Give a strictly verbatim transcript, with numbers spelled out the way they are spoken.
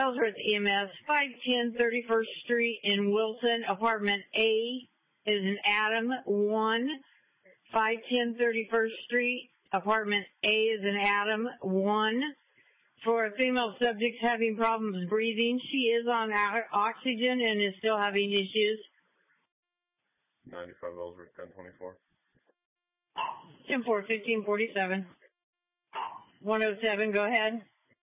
Ellsworth E M S, five ten thirty-first Street in Wilson, apartment A is an Adam, one. five ten thirty-first Street, apartment A is an Adam, one. For a female subject having problems breathing, she is on oxygen and is still having issues. ninety-five Ellsworth, ten twenty-four. ten four, fifteen forty-seven. one oh seven, go ahead.